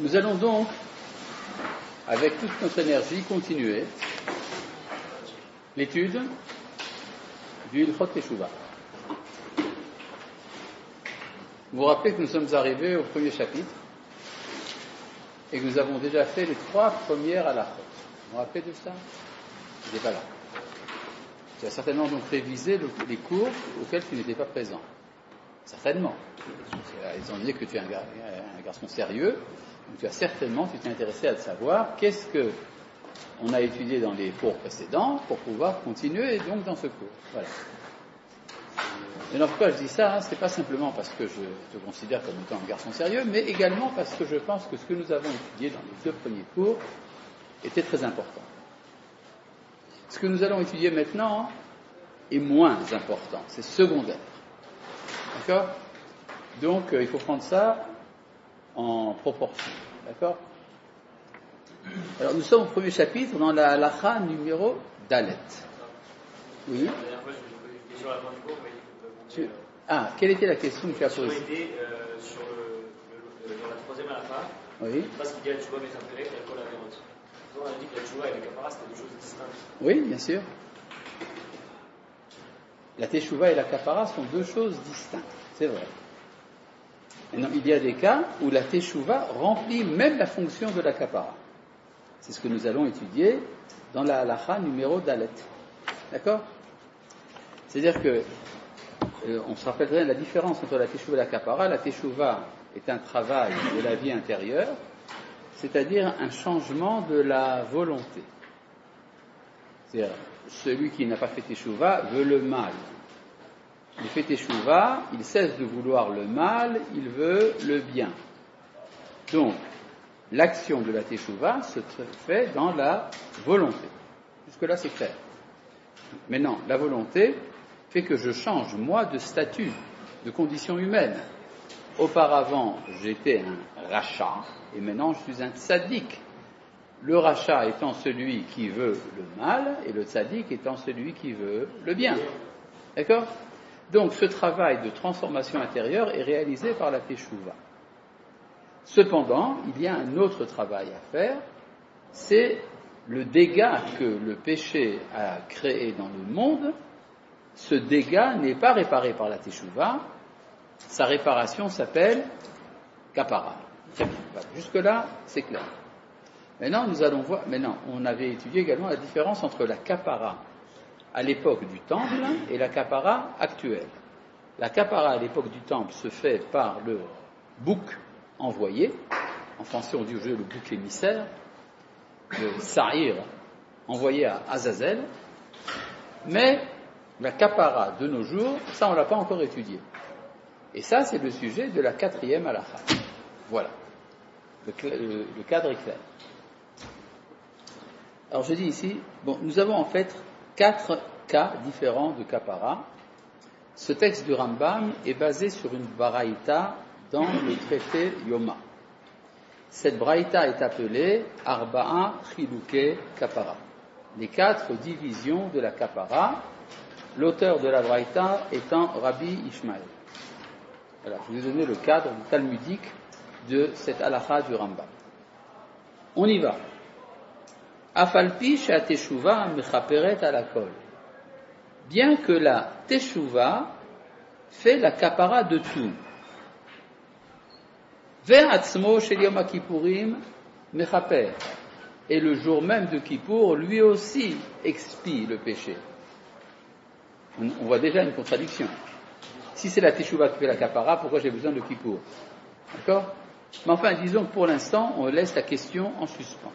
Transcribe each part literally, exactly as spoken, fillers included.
Nous allons donc, avec toute notre énergie, continuer l'étude du Hilchot Teshuvah. Vous vous rappelez que nous sommes arrivés au premier chapitre et que nous avons déjà fait les trois premières halachot. Vous vous rappelez de ça? Il n'est pas là. Tu as certainement donc révisé le, les cours auxquels tu n'étais pas présent. Certainement. Étant donné que tu es un, gar, un garçon sérieux, donc tu as certainement, tu t'es intéressé à savoir qu'est-ce que on a étudié dans les cours précédents pour pouvoir continuer donc dans ce cours. Voilà. Et alors pourquoi je dis ça, hein, c'est pas simplement parce que je te considère comme étant un garçon sérieux, mais également parce que je pense que ce que nous avons étudié dans les deux premiers cours était très important. Ce que nous allons étudier maintenant est moins important, c'est secondaire. D'accord? Donc euh, il faut prendre ça en proportion. D'accord? Alors nous sommes au premier chapitre dans la halacha numéro Dalet. Oui. Tu... Ah, quelle était la question que tu as posée? Euh, sur le, le, dans la troisième halacha. Oui. Parce qu'il y a le tchouva mais intérêt et la avérote. On a dit que la tchouva et le kapara c'était deux choses distinctes. Oui, bien sûr. La teshuva et la kapara sont deux choses distinctes, c'est vrai. Maintenant, il y a des cas où la teshuva remplit même la fonction de la kapara. C'est ce que nous allons étudier dans la halacha numéro Dalet. D'accord? C'est-à-dire que euh, on se rappellerait la différence entre la teshuva et la kapara. La teshuva est un travail de la vie intérieure, c'est-à-dire un changement de la volonté. C'est-à-dire, celui qui n'a pas fait teshuva veut le mal. Il fait teshuva, il cesse de vouloir le mal, il veut le bien. Donc, l'action de la teshuva se fait dans la volonté. Jusque-là, c'est clair. Maintenant, la volonté fait que je change, moi, de statut, de condition humaine. Auparavant, j'étais un rachat, et maintenant, je suis un tzaddik. Le rachat étant celui qui veut le mal, et le tzaddik étant celui qui veut le bien. D'accord? Donc, ce travail de transformation intérieure est réalisé par la teshuva. Cependant, il y a un autre travail à faire, c'est le dégât que le péché a créé dans le monde. Ce dégât n'est pas réparé par la teshuva, sa réparation s'appelle kapara. Jusque-là, c'est clair. Maintenant, nous allons voir, maintenant, on avait étudié également la différence entre la kapara à l'époque du temple et la kapara actuelle. La kapara à l'époque du temple se fait par le bouc envoyé, en français on dit aujourd'hui le bouc émissaire, le sa'ir envoyé à Azazel, mais la kapara de nos jours, ça on ne l'a pas encore étudié. Et ça c'est le sujet de la quatrième halacha. Voilà, le, le, le cadre est clair. Alors je dis ici, bon, nous avons en fait quatre cas différents de kapara. Ce texte du Rambam est basé sur une baraïta dans le traité Yoma. Cette baraïta est appelée Arba'a Chiluke Kapara, les quatre divisions de la kapara, l'auteur de la baraïta étant Rabbi Ishmael. Voilà, je vais vous donner le cadre talmudique de cette halakha du Rambam. On y va. Afalpi sha teshuva mechaperet alakol. Bien que la teshuva fait la kapara de tout. Ve'atzmo shel yom kippurim mechaper. Et le jour même de Kippour, lui aussi expie le péché. On, on voit déjà une contradiction. Si c'est la teshuva qui fait la kapara, pourquoi j'ai besoin de Kippour? D'accord? Mais enfin, disons que pour l'instant, on laisse la question en suspens.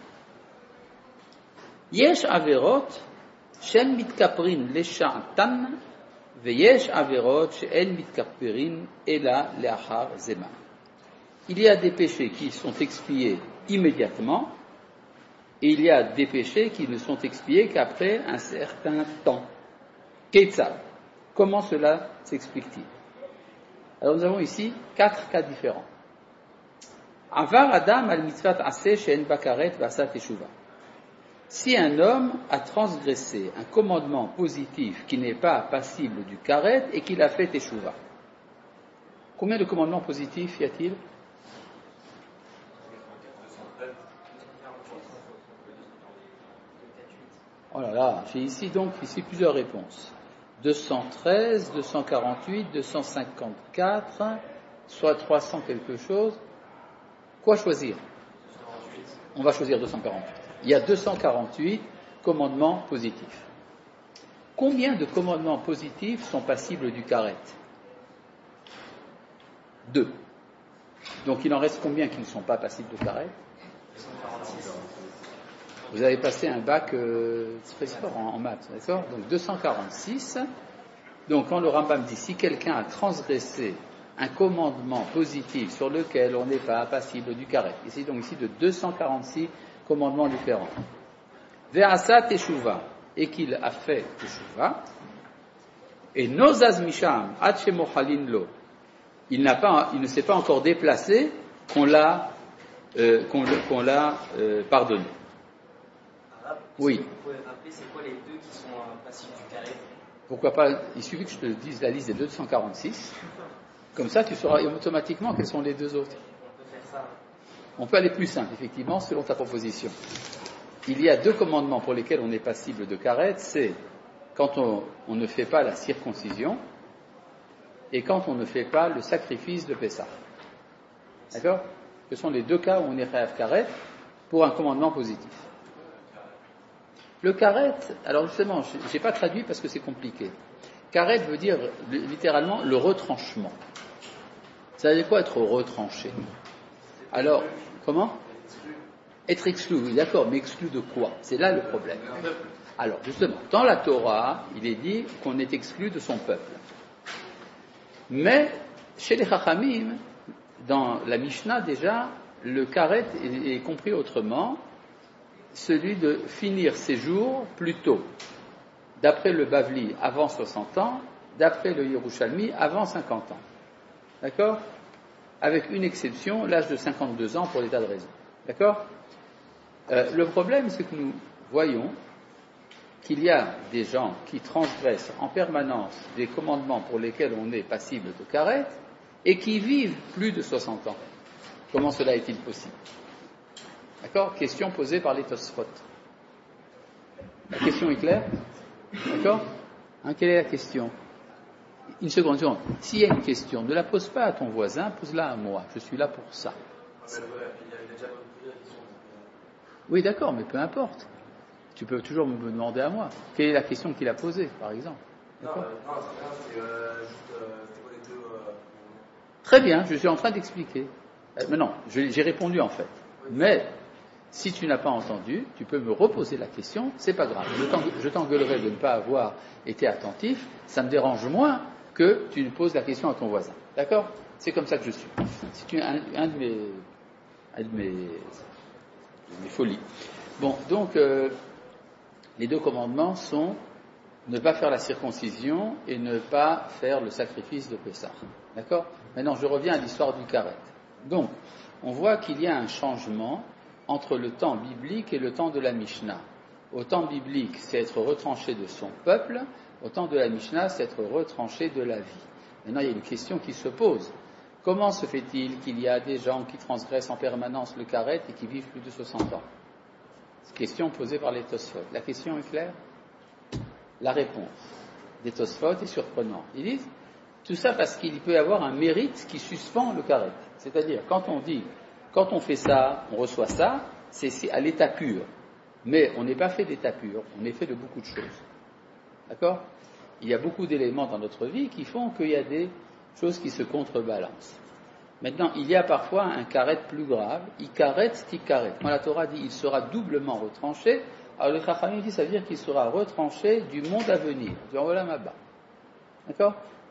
Yesh averot she'en mitkaprin lesha'atan veyesh averot she'en mitkaprin ela leachar zeman. Il y a des péchés qui sont expiés immédiatement et il y a des péchés qui ne sont expiés qu'après un certain temps. Ketzal. Comment cela s'explique-t-il? Alors nous avons ici quatre cas différents. Avar adam al mitzvat aseh she'en bakaret v'asa teshuva. Si un homme a transgressé un commandement positif qui n'est pas passible du karet et qu'il a fait teshuva, combien de commandements positifs y a-t-il? Oh là là, j'ai ici donc ici plusieurs réponses. deux cent treize, deux cent quarante-huit, deux cent cinquante-quatre, soit trois cents quelque chose. Quoi choisir? On va choisir deux cent quarante-huit. Il y a deux cent quarante-huit commandements positifs. Combien de commandements positifs sont passibles du karet? Deux. Donc il en reste combien qui ne sont pas passibles de karet? Vous avez passé un bac euh, très fort en, en maths, d'accord? Donc deux cent quarante-six. Donc quand le Rambam dit si quelqu'un a transgressé un commandement positif sur lequel on n'est pas passible du karet, ici donc ici de deux cent quarante-six commandements différents. Ve'asa teshuva, et qu'il a fait teshuva, et nozaz misham ad shemochalin lo, il n'a pas, il ne s'est pas encore déplacé qu'on l'a, euh, qu'on, qu'on l'a euh, pardonné. Arabe, oui. Vous pouvez rappeler c'est quoi les deux qui sont euh, passibles du karet? Pourquoi pas? Il suffit que je te dise la liste des deux cent quarante-six. Comme ça, tu sauras automatiquement quels sont les deux autres. On peut faire ça. On peut aller plus simple, effectivement, selon ta proposition. Il y a deux commandements pour lesquels on est passible de karet, c'est quand on, on ne fait pas la circoncision et quand on ne fait pas le sacrifice de Pessah. D'accord? Ce sont les deux cas où on est chayav karet pour un commandement positif. Le karet, alors justement, je n'ai pas traduit parce que c'est compliqué. Karet veut dire littéralement le retranchement. Ça veut dire quoi être retranché? Alors, comment? Être exclu, oui, d'accord, mais exclu de quoi? C'est là le problème. Alors, justement, dans la Torah, il est dit qu'on est exclu de son peuple. Mais, chez les Chachamim, dans la Mishnah déjà, le karet est, est compris autrement, celui de finir ses jours plus tôt. D'après le Bavli, avant soixante ans, d'après le Yerushalmi, avant cinquante ans. D'accord? Avec une exception, l'âge de cinquante-deux ans pour des tas de raisons. D'accord? euh, Le problème, c'est que nous voyons qu'il y a des gens qui transgressent en permanence des commandements pour lesquels on est passible de karet et qui vivent plus de soixante ans. Comment cela est-il possible? D'accord? Question posée par les Tosfot. La question est claire? D'accord? Hein, quelle est la question? Une seconde, une seconde. S'il y a une question, ne la pose pas à ton voisin, pose-la à moi. Je suis là pour ça. Oui, d'accord, mais peu importe. Tu peux toujours me demander à moi. Quelle est la question qu'il a posée, par exemple? D'accord? Non, non, c'est euh, juste, euh, c'était quoi les deux euh... Très bien, je suis en train d'expliquer. Euh, mais non, je, j'ai répondu en fait. Oui. Mais si tu n'as pas entendu, tu peux me reposer la question, c'est pas grave. Je, je t'engueulerai de ne pas avoir été attentif, ça me dérange moins que tu ne poses la question à ton voisin. D'accord? C'est comme ça que je suis. C'est un, un de mes, un de mes, de mes folies. Bon, donc, euh, les deux commandements sont ne pas faire la circoncision et ne pas faire le sacrifice de Pessah. D'accord? Maintenant, je reviens à l'histoire du karet. Donc, on voit qu'il y a un changement entre le temps biblique et le temps de la Mishnah. Au temps biblique, c'est être retranché de son peuple. Au temps de la Mishnah, c'est être retranché de la vie. Maintenant, il y a une question qui se pose. Comment se fait-il qu'il y a des gens qui transgressent en permanence le karet et qui vivent plus de soixante ans? Question posée par les Tosfot. La question est claire? La réponse des Tosfot est surprenante. Ils disent tout ça parce qu'il peut y avoir un mérite qui suspend le karet. C'est-à-dire, quand on dit, quand on fait ça, on reçoit ça, c'est à l'état pur. Mais on n'est pas fait d'état pur, on est fait de beaucoup de choses. D'accord? Il y a beaucoup d'éléments dans notre vie qui font qu'il y a des choses qui se contrebalancent. Maintenant, il y a parfois un karet plus grave, il karet, ti karet. Quand la Torah dit il sera doublement retranché, alors le Chachamim dit ça veut dire qu'il sera retranché du monde à venir, du Olam Haba. D'accord?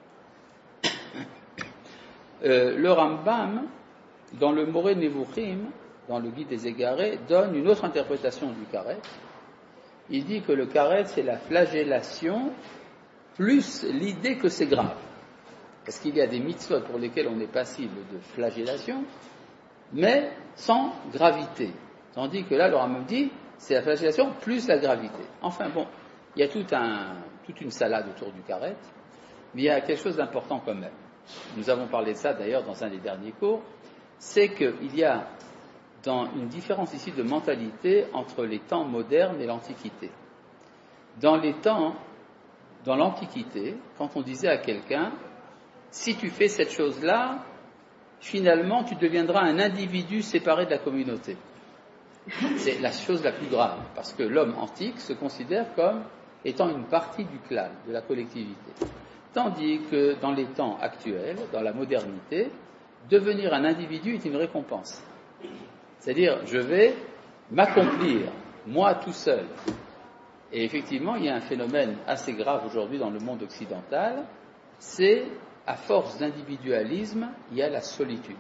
euh, Le Rambam, dans le Moreh Nevuchim, dans le Guide des Égarés, donne une autre interprétation du karet. Il dit que le karet, c'est la flagellation plus l'idée que c'est grave. Parce qu'il y a des mitzvot pour lesquels on est passible de flagellation, mais sans gravité. Tandis que là, le Rambam dit, c'est la flagellation plus la gravité. Enfin bon, il y a tout un, toute une salade autour du karet, mais il y a quelque chose d'important quand même. Nous avons parlé de ça d'ailleurs dans un des derniers cours, c'est qu'il y a dans une différence ici de mentalité entre les temps modernes et l'Antiquité. Dans les temps, dans l'Antiquité, quand on disait à quelqu'un, si tu fais cette chose-là, finalement tu deviendras un individu séparé de la communauté. C'est la chose la plus grave, parce que l'homme antique se considère comme étant une partie du clan, de la collectivité. Tandis que dans les temps actuels, dans la modernité, devenir un individu est une récompense. C'est-à-dire, je vais m'accomplir, moi tout seul. Et effectivement, il y a un phénomène assez grave aujourd'hui dans le monde occidental, c'est, à force d'individualisme, il y a la solitude.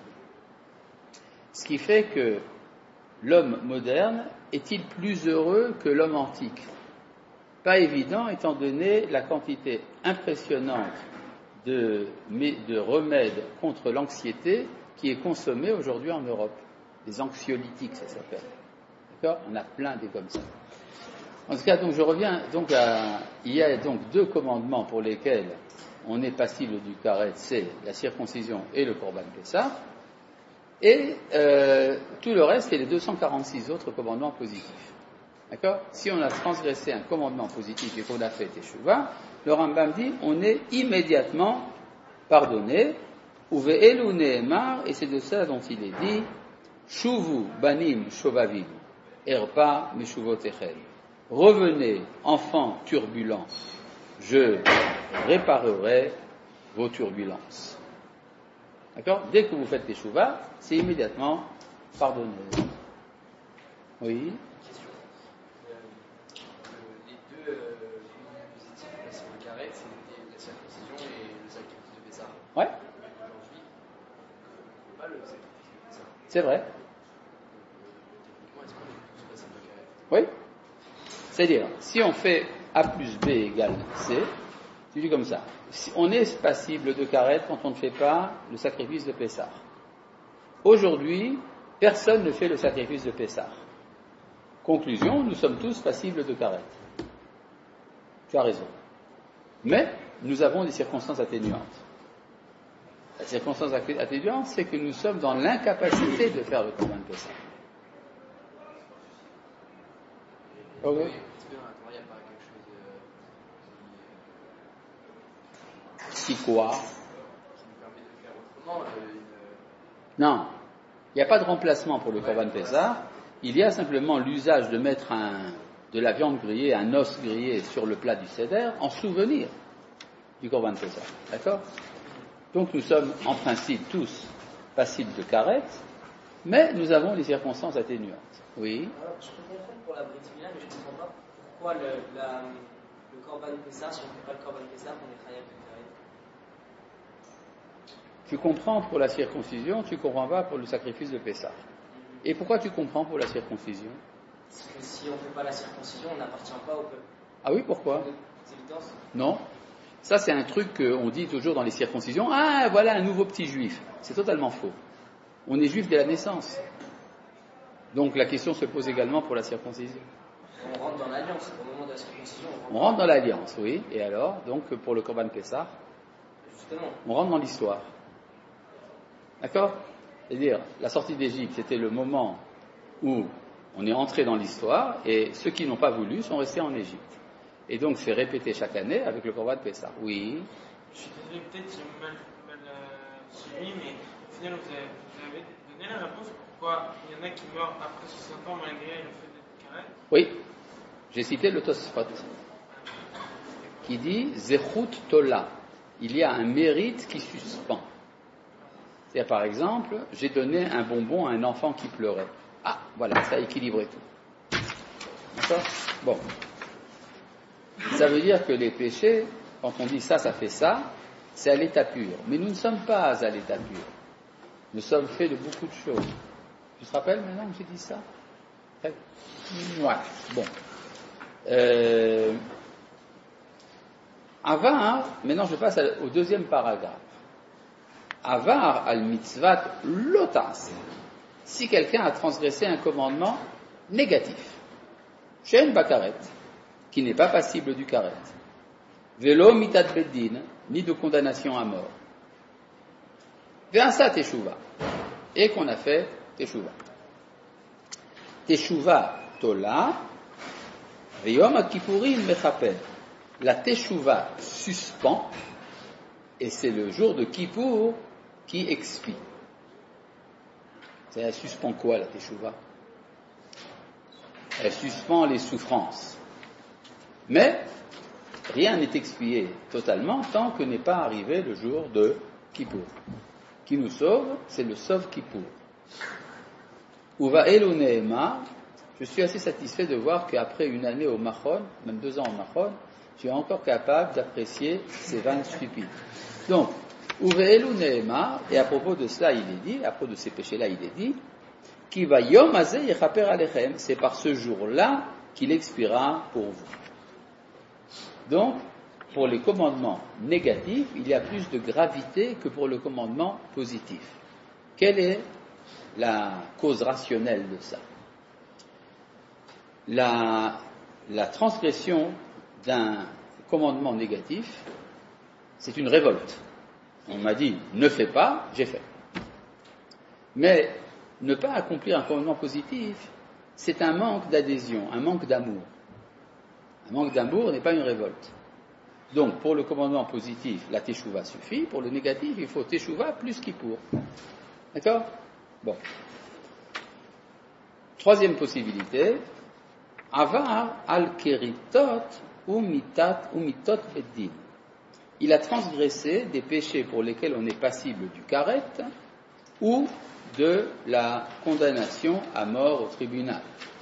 Ce qui fait que l'homme moderne est-il plus heureux que l'homme antique? Pas évident, étant donné la quantité impressionnante de, de remèdes contre l'anxiété qui est consommée aujourd'hui en Europe. Les anxiolytiques, ça s'appelle. D'accord? On a plein des comme ça. En tout cas, donc je reviens donc à, il y a donc deux commandements pour lesquels on est passible du karet, c'est la circoncision et le korban pessah, et euh, tout le reste, c'est les deux cent quarante-six autres commandements positifs. D'accord? Si on a transgressé un commandement positif et qu'on a fait teshuva, le Rambam dit, on est immédiatement pardonné, uve elu nehemar, et c'est de ça dont il est dit, shuvu banim shovavim, erpa meshuvotechem. Revenez, enfants turbulents, je réparerai vos turbulences. D'accord? Dès que vous faites teshuva, c'est immédiatement pardonné. Oui? Question. Euh, les deux euh, positifs sur le carré, c'était la circoncision et le sacrifice de Pessah. Ouais. Aujourd'hui, on ne peut pas le sacrifice de Pessah. C'est vrai. Techniquement, est-ce qu'on est tous passibles de carré? Oui. C'est-à-dire, si on fait A plus B égale C, tu dis comme ça. Si on est passible de karet quand on ne fait pas le sacrifice de Pessah. Aujourd'hui, personne ne fait le sacrifice de Pessah. Conclusion, nous sommes tous passibles de karet. Tu as raison. Mais nous avons des circonstances atténuantes. La circonstance atténuante, c'est que nous sommes dans l'incapacité de faire le korban Pessah. Oui, Ok. est-ce que dans la Torah, il n'y a pas quelque chose euh, Si quoi? qui nous permet de faire autrement euh, une... Non. Il n'y a pas de remplacement pour le korban Pessah. Il y a simplement l'usage de mettre un, de la viande grillée, un os grillé sur le plat du seder en souvenir du korban Pessah. D'accord? Donc nous sommes en principe tous passibles de karet, mais nous avons des circonstances atténuantes. Oui. Alors, je peux comprendre pour la Brit Mila, mais je ne comprends pas pourquoi le, la, le Korban Pessah, si on ne fait pas le Korban Pessah, on est Chayav de Karet. Tu comprends pour la circoncision, tu comprends pas pour le sacrifice de Pessah. Et pourquoi tu comprends pour la circoncision? Parce que si on ne fait pas la circoncision, on n'appartient pas au peuple. Ah oui, pourquoi? C'est évident. Non. Ça, c'est un truc qu'on dit toujours dans les circoncisions. Ah, voilà un nouveau petit juif. C'est totalement faux. On est juif dès la naissance. Donc la question se pose également pour la circoncision. On rentre dans l'alliance. Au moment de la circoncision, on rentre, On rentre dans l'alliance, oui. Et alors, donc pour le Korban Pessah, justement. on rentre dans l'histoire. D'accord? C'est-à-dire, la sortie d'Égypte, c'était le moment où on est entré dans l'histoire et ceux qui n'ont pas voulu sont restés en Égypte. Et donc c'est répété chaque année avec le Korban Pessah. Oui. Je suis désolé, peut-être j'ai mal, mal euh, suivi, mais au final vous avez, vous avez donné la réponse pourquoi il y en a qui meurent après soixante ans malgré le fait d'être carré. Oui. J'ai cité le Tosfot qui dit Zechut Tola. Il y a un mérite qui suspend. C'est-à-dire, par exemple, j'ai donné un bonbon à un enfant qui pleurait. Ah, voilà, ça a équilibré tout. D'accord? Bon. Ça veut dire que les péchés, quand on dit ça, ça fait ça, c'est à l'état pur. Mais nous ne sommes pas à l'état pur. Nous sommes faits de beaucoup de choses. Tu te rappelles maintenant que j'ai dit ça? Ouais. Bon. Euh... Avar, maintenant je passe au deuxième paragraphe. Avar al mitzvat lotas. Si quelqu'un a transgressé un commandement négatif, shen bakaret, qui n'est pas passible du karet, velo mitat beddin, ni de condamnation à mort, ve'asa teshuva, et qu'on a fait teshuva. Teshuva tola, veyom akipurim mechaper. La teshuva suspend, et c'est le jour de Kippour qui expie. Elle suspend quoi, la teshuva? Elle suspend les souffrances. Mais rien n'est expié totalement tant que n'est pas arrivé le jour de Kippour. Qui nous sauve, c'est le sauve Kippour. Uva elu neema, je suis assez satisfait de voir qu'après une année au Machon, même deux ans au Machon, je suis encore capable d'apprécier ces vannes stupides. Donc, Uva elu neema, et à propos de cela il est dit, à propos de ces péchés-là il est dit, Ki va yom hazeh yechaper alechem, c'est par ce jour-là qu'il expira pour vous. Donc, pour les commandements négatifs, il y a plus de gravité que pour le commandement positif. Quelle est la cause rationnelle de ça? La, la transgression d'un commandement négatif, c'est une révolte. On m'a dit, ne fais pas, j'ai fait. Mais ne pas accomplir un commandement positif, c'est un manque d'adhésion, un manque d'amour. Un manque d'amour n'est pas une révolte. Donc, pour le commandement positif, la teshuva suffit. Pour le négatif, il faut teshuva plus Kippour. D'accord? Bon. Troisième possibilité, avar al keritot ou mitat ou mitot beddin. Il a transgressé des péchés pour lesquels on est passible du karet ou de la condamnation à mort au tribunal.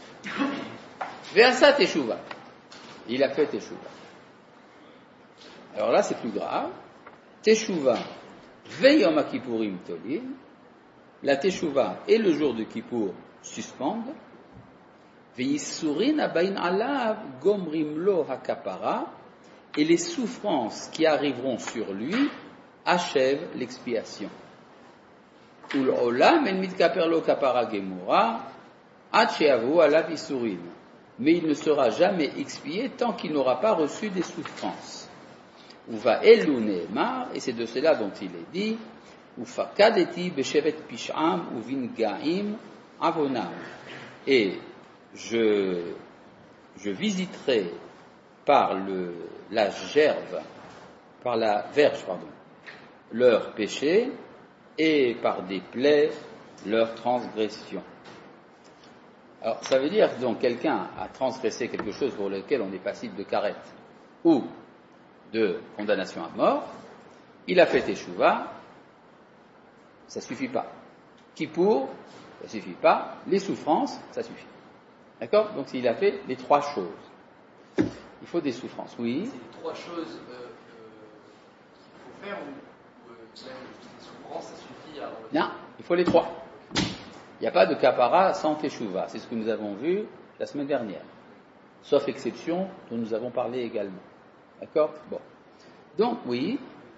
Versa teshuva. Il a fait teshuva. Alors là, c'est plus grave. Teshuva veyom akipurim tolin. La teshuva et le jour de Kippour suspendent. Veyisurin abain alav gomrim lo hakapara. Et les souffrances qui arriveront sur lui achèvent l'expiation. Ul olam en mitkaper lo kapara gemura ad sheavu alav isurim. Mais il ne sera jamais expié tant qu'il n'aura pas reçu des souffrances. Uva elu neemar, et c'est de cela dont il est dit, ufakadeti beshevet pish'am uvingaim avonam. Et je, je visiterai par le, la gerbe, par la verge, pardon, leurs péchés, et par des plaies, leurs transgressions. Alors, ça veut dire donc quelqu'un a transgressé quelque chose pour lequel on est passible de karet ou de condamnation à mort, il a fait teshuva, ça suffit pas. Kippour, ça suffit pas. Les souffrances, ça suffit. D'accord? Donc il a fait les trois choses. Il faut des souffrances, oui. C'est les trois choses euh, euh, qu'il faut faire ou, ou euh, même les souffrances, ça suffit à... Non, il faut les trois. Il n'y a pas de kapara sans teshuva. C'est ce que nous avons vu la semaine dernière. Sauf exception dont nous avons parlé également. D'accord? Bon. Donc, oui.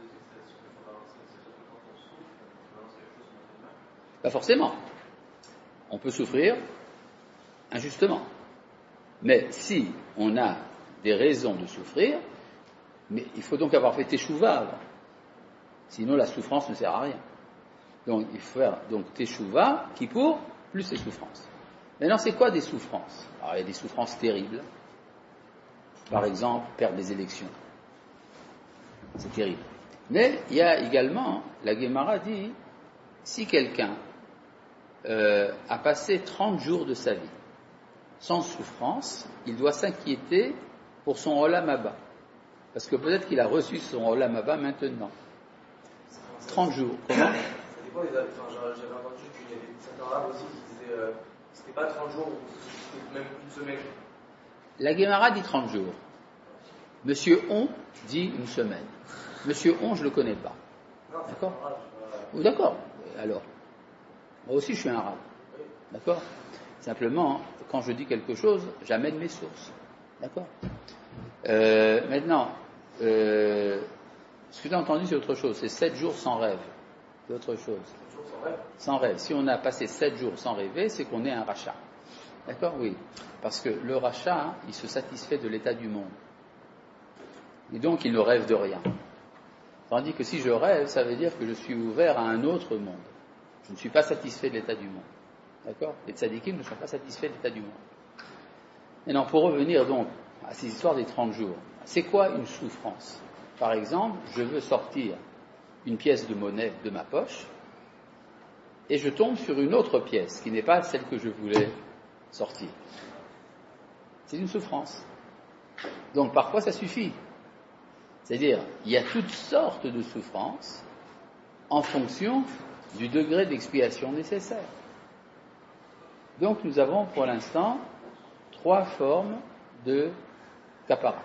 Pas forcément. On peut souffrir injustement. Mais si on a des raisons de souffrir, mais il faut donc avoir fait teshuva avant. Sinon, la souffrance ne sert à rien. Donc, il faut faire donc teshuva, Kippour, plus les souffrances. Maintenant, c'est quoi des souffrances? Alors, il y a des souffrances terribles. Par exemple, perdre des élections. C'est terrible. Mais il y a également, la Gemara dit, si quelqu'un euh, a passé trente jours de sa vie sans souffrance, il doit s'inquiéter pour son Olam Haba. Parce que peut-être qu'il a reçu son Olam Haba maintenant. trente jours. Comment? Enfin, j'avais entendu qu'il y avait certains arabes aussi qui disaient euh, c'était pas trente jours, c'était même une semaine. La Gemara dit trente jours. Monsieur On dit une semaine. Monsieur On, je ne le connais pas. Non, d'accord arabe, oh, d'accord. Alors, moi aussi je suis un arabe. oui. D'accord. Simplement, quand je dis quelque chose, j'amène mes sources. D'accord. Euh, maintenant, euh, ce que j'ai entendu, c'est autre chose. C'est sept jours sans rêve. C'est autre chose. Toujours sans rêve. Sans rêve. Si on a passé sept jours sans rêver, c'est qu'on est un rachat. D'accord? Oui. Parce que le rachat, hein, il se satisfait de l'état du monde. Et donc, il ne rêve de rien. Tandis que si je rêve, ça veut dire que je suis ouvert à un autre monde. Je ne suis pas satisfait de l'état du monde. D'accord? Les tzadikim ne sont pas satisfaits de l'état du monde. Maintenant, pour revenir donc à ces histoires des trente jours, c'est quoi une souffrance? Par exemple, je veux sortir une pièce de monnaie de ma poche et je tombe sur une autre pièce qui n'est pas celle que je voulais sortir. C'est une souffrance. Donc parfois ça suffit. C'est-à-dire, il y a toutes sortes de souffrances en fonction du degré d'expiation nécessaire. Donc nous avons pour l'instant trois formes de kapara.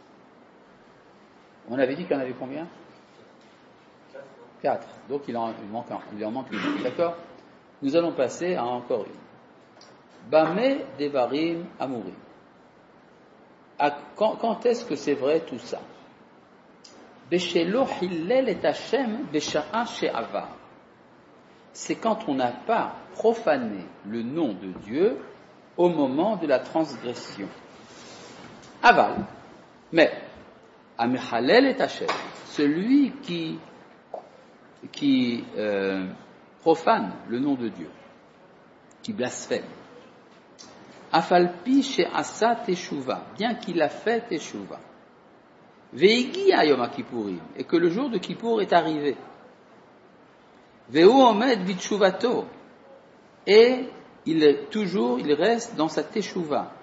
On avait dit qu'il y en avait combien? Quatre. Donc il en, il manque un, il en manque une. D'accord? Nous allons passer à encore une. Bameh devarim amurim. À quand, quand est-ce que c'est vrai tout ça? Beshelo hillel et Hashem besha'a she'avar. C'est quand on n'a pas profané le nom de Dieu au moment de la transgression. Aval. Mais, Amechalel et Hashem, celui qui, qui euh, profane le nom de Dieu, qui blasphème. Afalpi she'asa teshuva, bien qu'il a fait teshuva. Veigi a Yom Kippourim, et que le jour de Kippour est arrivé. Veu omed bitshuvato, et il est toujours, il reste dans sa teshuva.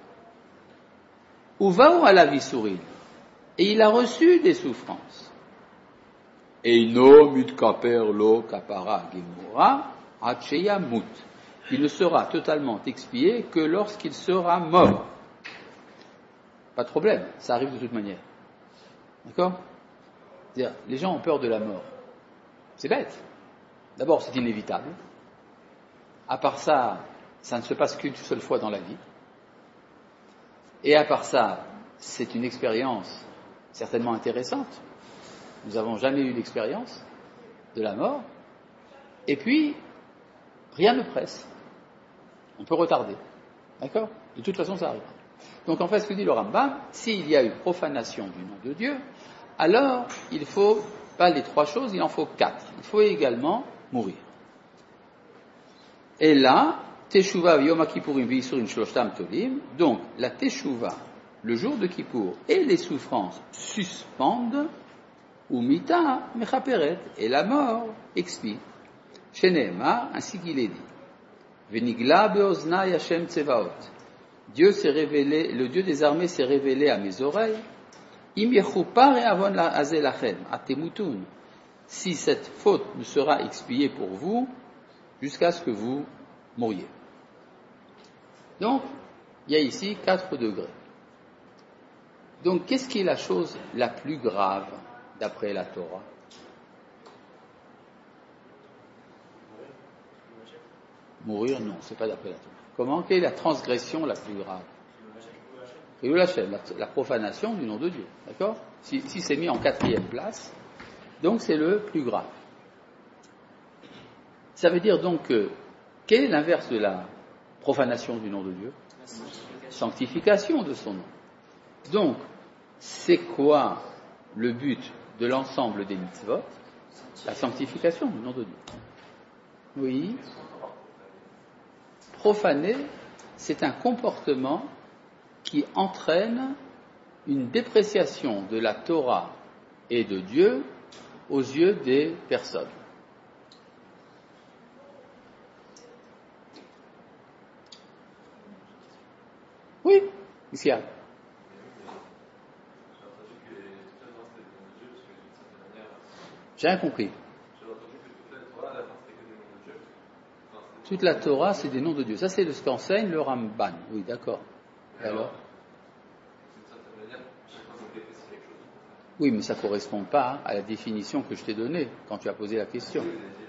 Uvau ala visurin, et il a reçu des souffrances. Eino mitkaper lo kapara gemora acheya mut. Il ne sera totalement expié que lorsqu'il sera mort. Pas de problème, ça arrive de toute manière. D'accord? C'est-à-dire, les gens ont peur de la mort. C'est bête. D'abord, c'est inévitable. À part ça, ça ne se passe qu'une seule fois dans la vie. Et à part ça, c'est une expérience certainement intéressante. Nous n'avons jamais eu d'expérience de la mort. Et puis, rien ne presse. On peut retarder. D'accord? De toute façon, ça arrive. Donc, en fait, ce que dit le Rambam, s'il y a eu profanation du nom de Dieu, alors, il faut pas les trois choses, il en faut quatre. Il faut également mourir. Et là, Teshuva Yom Kippourim v'Yisurin Shloshtam Tolim, donc la Teshuva, le jour de Kippour, et les souffrances suspendent, ou Mita Mechaperet, et la mort expie. Sheneemar, ainsi qu'il est dit. Venigla be'oznai Hashem tsevaot. Dieu s'est révélé, le Dieu des armées s'est révélé à mes oreilles. Im yechupar et avon azel lachem atemutun. Si cette faute ne sera expiée pour vous, jusqu'à ce que vous mouriez. Donc, il y a ici quatre degrés. Donc, qu'est-ce qui est la chose la plus grave d'après la Torah? Mourir, non, c'est pas d'après la Torah. Comment? Quelle est la transgression la plus grave? Et la, la profanation du nom de Dieu. D'accord? Si, si c'est mis en quatrième place, donc c'est le plus grave. Ça veut dire donc que, quel est l'inverse de la profanation du nom de Dieu? Sanctification. Sanctification de son nom. Donc, c'est quoi le but de l'ensemble des mitzvot? La sanctification du nom de Dieu. Oui. Profaner, c'est un comportement qui entraîne une dépréciation de la Torah et de Dieu aux yeux des personnes. Oui, ici. J'ai rien compris. Toute la Torah, c'est des noms de Dieu. Ça, c'est ce qu'enseigne le Ramban. Oui, d'accord. Et alors? Oui, mais ça ne correspond pas à la définition que je t'ai donnée quand tu as posé la question.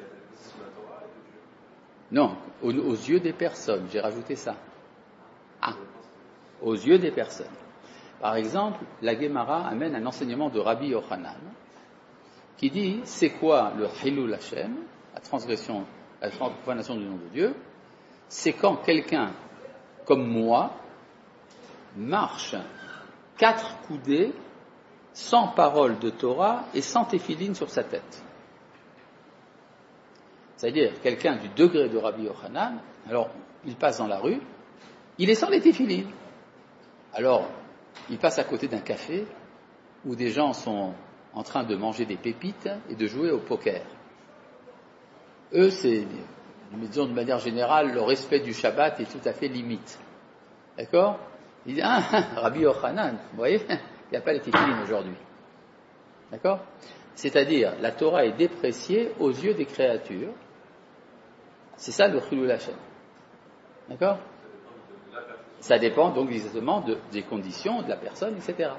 Non, aux, aux yeux des personnes, j'ai rajouté ça. Ah, aux yeux des personnes. Par exemple, la Gemara amène un enseignement de Rabbi Yochanan qui dit, c'est quoi le Hilul Hashem, la transgression, la profanation du nom de Dieu? C'est quand quelqu'un, comme moi, marche quatre coudées sans parole de Torah et sans téphiline sur sa tête. C'est-à-dire quelqu'un du degré de Rabbi Yochanan. Alors, il passe dans la rue, il est sans les téfilines. Alors, il passe à côté d'un café où des gens sont en train de manger des pépites et de jouer au poker. Eux, c'est, disons de manière générale, le respect du Shabbat est tout à fait limite. D'accord? Il dit, ah, Rabbi Yochanan, vous voyez, il n'y a pas les téfilines aujourd'hui. D'accord? C'est-à-dire, la Torah est dépréciée aux yeux des créatures. C'est ça le Chilul Hashem. D'accord? Ça dépend donc exactement de, des conditions de la personne, et cetera.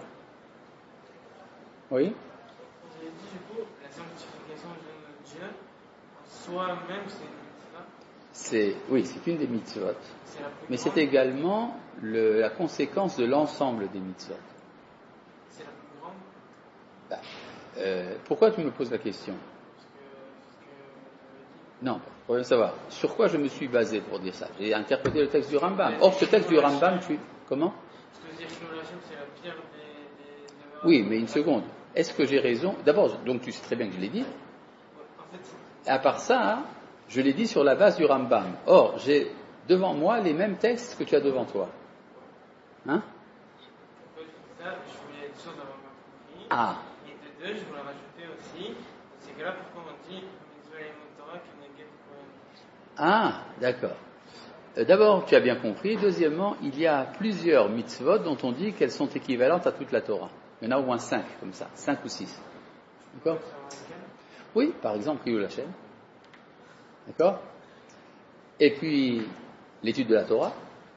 Oui? Vous avez dit du coup, la sanctification de Dieu, en soi-même, c'est une mitzvah. C'est, oui, c'est une des mitzvot. C'est la plus Mais grande. c'est également le, la conséquence de l'ensemble des mitzvot. C'est la plus grande. Bah, euh, pourquoi tu me poses la question? Parce que, parce que vous avez dit. Non, pour bien savoir. Sur quoi je me suis basé pour dire ça? J'ai interprété le texte du Rambam. Or, ce texte du Rambam, tu... Comment? Parce que dire Chilul Hashem, c'est la pire des. des, des Oui, mais une seconde. Est-ce que j'ai raison? D'abord, donc tu sais très bien que je l'ai dit. En fait, À part ça, je l'ai dit sur la base du Rambam. Or, j'ai devant moi les mêmes textes que tu as devant toi. Hein? en fait, ça, je voulais être sûr d'avoir compris. Ah, Et de deux, je voulais rajouter aussi, dans ces cas-là, pourquoi on dit mitzvah et Torah qui n'est qu'un ah, d'accord. Euh, D'abord, tu as bien compris. Deuxièmement, il y a plusieurs mitzvot dont on dit qu'elles sont équivalentes à toute la Torah. Il y en a au moins cinq, comme ça, cinq ou six. D'accord? Oui, par exemple, Chilul Hashem. D'accord? Et puis, l'étude de la Torah,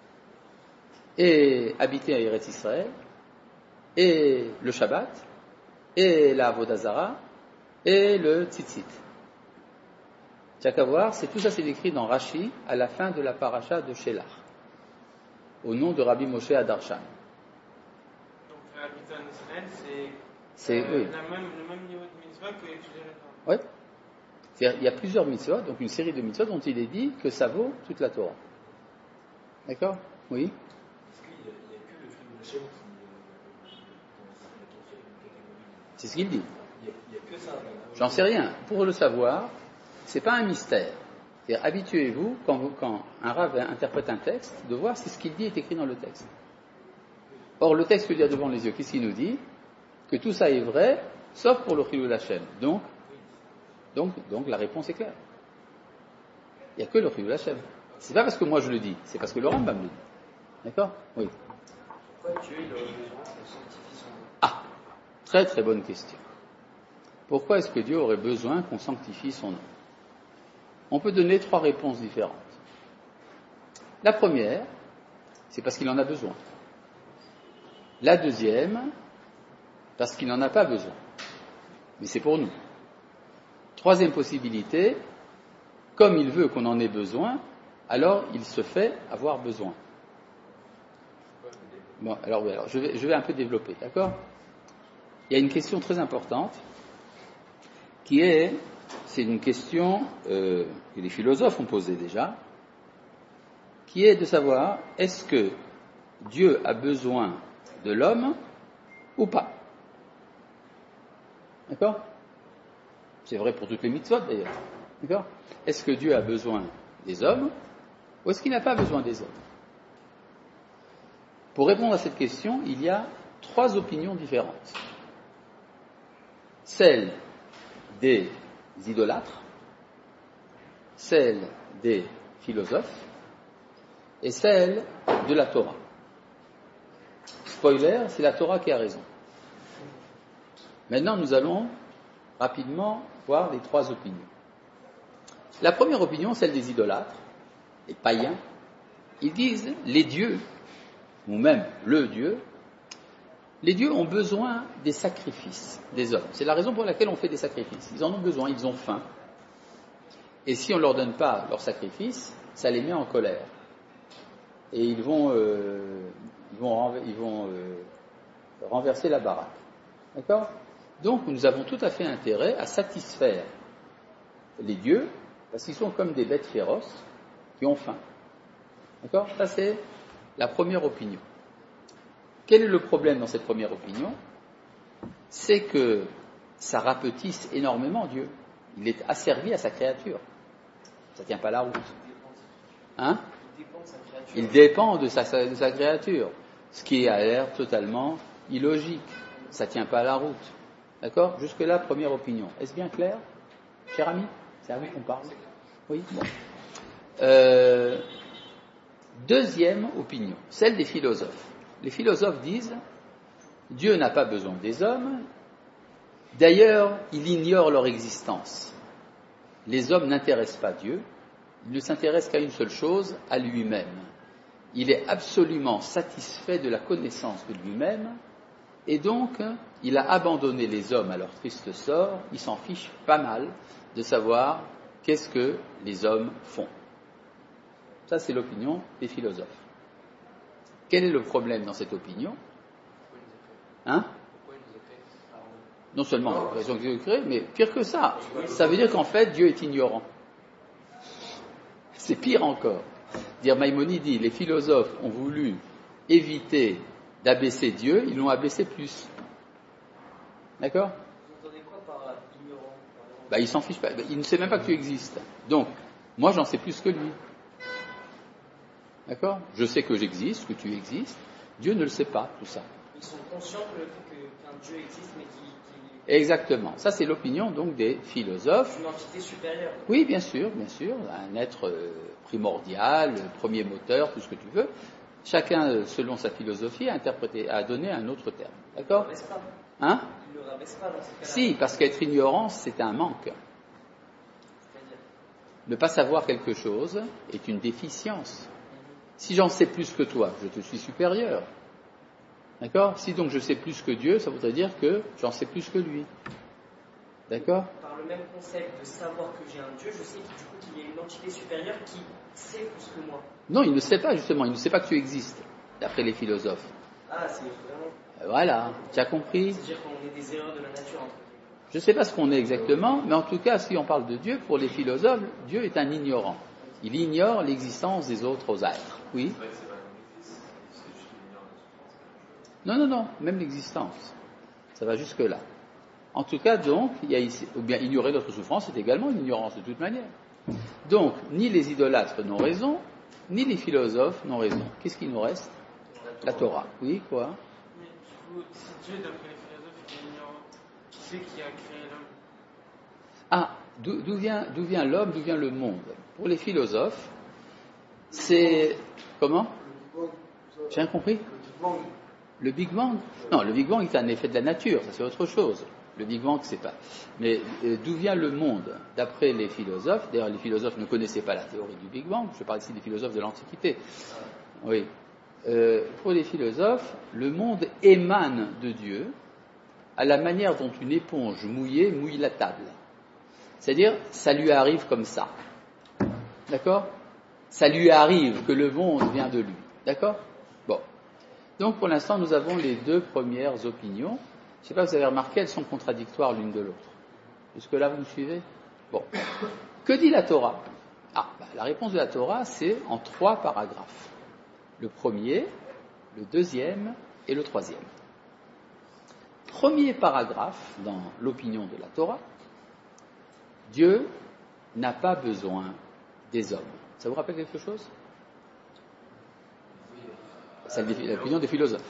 et habiter à Eretz Israël, et le Shabbat, et la Avodah Zarah, et le Tzitzit. Tu n'as qu'à voir, c'est, tout ça c'est écrit dans Rashi, à la fin de la paracha de Shelach, au nom de Rabbi Moshe Adarshan. Donc, habiter en Israël, c'est, C'est, euh, oui. la même, le même niveau de mitzvah que étudier la Torah. Oui. C'est-à-dire, il y a plusieurs mitzvot, donc une série de mitzvot dont il est dit que ça vaut toute la Torah. D'accord? Oui. Est-ce qu'il n'y a, il y a que le Chilul Hashem qui, euh, dans la quatrième catégorie? C'est ce qu'il dit. Il n'y a, il y a que ça. là. J'en sais rien. Pour le savoir, c'est pas un mystère. C'est-à-dire, habituez-vous, quand, vous, quand un rabbin interprète un texte, de voir si ce qu'il dit est écrit dans le texte. Or, le texte qu'il y a devant les yeux, qu'est-ce qu'il nous dit? Que tout ça est vrai, sauf pour le Chilul Hashem. Donc, donc, donc, la réponse est claire. Il n'y a que le Chilul Hashem. C'est pas parce que moi je le dis, c'est parce que le Rambam le dit. D'accord? Oui. Pourquoi Dieu il aurait besoin qu'on sanctifie son nom? Ah, très très bonne question. Pourquoi est-ce que Dieu aurait besoin qu'on sanctifie son nom? On peut donner trois réponses différentes. La première, c'est parce qu'il en a besoin. La deuxième, parce qu'il n'en a pas besoin. Mais c'est pour nous. Troisième possibilité, comme il veut qu'on en ait besoin, alors il se fait avoir besoin. Bon, alors oui, alors je vais, je vais un peu développer, d'accord? Il y a une question très importante qui est, c'est une question euh, que les philosophes ont posée déjà, qui est de savoir, est-ce que Dieu a besoin de l'homme ou pas? D'accord? C'est vrai pour toutes les mitzvot d'ailleurs. D'accord? Est-ce que Dieu a besoin des hommes ou est-ce qu'il n'a pas besoin des hommes? Pour répondre à cette question, il y a trois opinions différentes. Celle des idolâtres, celle des philosophes et celle de la Torah. Spoiler, c'est la Torah qui a raison. Maintenant, nous allons rapidement voir les trois opinions. La première opinion, celle des idolâtres, les païens, ils disent les dieux, ou même le Dieu, les dieux ont besoin des sacrifices des hommes. C'est la raison pour laquelle on fait des sacrifices. Ils en ont besoin, ils ont faim. Et si on ne leur donne pas leurs sacrifices, ça les met en colère. Et ils vont, euh, ils vont, ils vont euh, renverser la baraque. D'accord? Donc nous avons tout à fait intérêt à satisfaire les dieux, parce qu'ils sont comme des bêtes féroces qui ont faim. D'accord? Ça c'est la première opinion. Quel est le problème dans cette première opinion? C'est que ça rapetisse énormément Dieu. Il est asservi à sa créature. Ça ne tient pas la route. Hein? Il dépend Il dépend de sa, de sa créature, ce qui a l'air totalement illogique. Ça ne tient pas à la route. D'accord? Jusque-là, première opinion. Est-ce bien clair, cher ami? C'est à vous qu'on parle? Oui, bon. Euh, deuxième opinion, celle des philosophes. Les philosophes disent Dieu n'a pas besoin des hommes, d'ailleurs, il ignore leur existence. Les hommes n'intéressent pas Dieu, il ne s'intéresse qu'à une seule chose, à lui-même. Il est absolument satisfait de la connaissance de lui-même, et donc il a abandonné les hommes à leur triste sort, il s'en fiche pas mal de savoir qu'est-ce que les hommes font. Ça, c'est l'opinion des philosophes. Quel est le problème dans cette opinion? Hein? Non seulement la raison que Dieu crée, mais pire que ça. Ça veut dire qu'en fait, Dieu est ignorant. C'est pire encore. Dire Maïmonide dit, les philosophes ont voulu éviter d'abaisser Dieu, ils l'ont abaissé plus. D'accord? Vous entendez quoi par ignorant? Bah, il s'en fiche pas. Il ne sait même pas que tu existes. Donc, moi, j'en sais plus que lui. D'accord? Je sais que j'existe, que tu existes. Dieu ne le sait pas, tout ça. Ils sont conscients que le fait qu'un Dieu existe, mais qui... Exactement. Ça, c'est l'opinion donc des philosophes. Une entité supérieure. Oui, bien sûr, bien sûr. Un être primordial, premier moteur, tout ce que tu veux. Chacun, selon sa philosophie, a interprété, a donné un autre terme. D'accord? Il ne le rabaisse pas. Hein? Il ne le rabaisse pas dans ce cas-là. Si, parce qu'être ignorant, c'est un manque. C'est-à-dire? Ne pas savoir quelque chose est une déficience. Si j'en sais plus que toi, je te suis supérieur. D'accord? Si donc je sais plus que Dieu, ça voudrait dire que j'en sais plus que lui. D'accord? Par le même concept de savoir que j'ai un Dieu, je sais qu'il, du coup, qu'il y a une entité supérieure qui sait plus que moi. Non, il ne sait pas justement, il ne sait pas que tu existes, d'après les philosophes. Ah, c'est vraiment... Voilà, tu as compris? C'est-à-dire qu'on est des erreurs de la nature, entre guillemets. Je ne sais pas ce qu'on est exactement, mais en tout cas, si on parle de Dieu, pour les philosophes, Dieu est un ignorant. Il ignore l'existence des autres êtres. Oui? Non, non, non, même l'existence. Ça va jusque-là. En tout cas, donc, il y a ici, ou bien ignorer notre souffrance, c'est également une ignorance de toute manière. Donc, ni les idolâtres n'ont raison, ni les philosophes n'ont raison. Qu'est-ce qui nous reste? La Torah. Oui, quoi? Mais du coup, si Dieu, d'après les philosophes, est ignorant, qui c'est qui a créé l'homme? Ah, d'où, d'où vient, d'où vient l'homme, d'où vient le monde? Pour les philosophes, c'est... Comment? J'ai rien compris? Le Big Bang? Non, le Big Bang est un effet de la nature, ça c'est autre chose. Le Big Bang, c'est pas. Mais euh, d'où vient le monde? D'après les philosophes, d'ailleurs les philosophes ne connaissaient pas la théorie du Big Bang, je parle ici des philosophes de l'Antiquité. Oui. Euh, pour les philosophes, le monde émane de Dieu à la manière dont une éponge mouillée mouille la table. C'est-à-dire, ça lui arrive comme ça. D'accord? Ça lui arrive que le monde vient de lui. D'accord? Bon. Donc pour l'instant, nous avons les deux premières opinions. Je ne sais pas si vous avez remarqué, elles sont contradictoires l'une de l'autre. Jusque-là, vous me suivez? Bon. Que dit la Torah? Ah, bah, la réponse de la Torah, c'est en trois paragraphes. Le premier, le deuxième et le troisième. Premier paragraphe dans l'opinion de la Torah, Dieu n'a pas besoin des hommes. Ça vous rappelle quelque chose? C'est l'opinion des philosophes.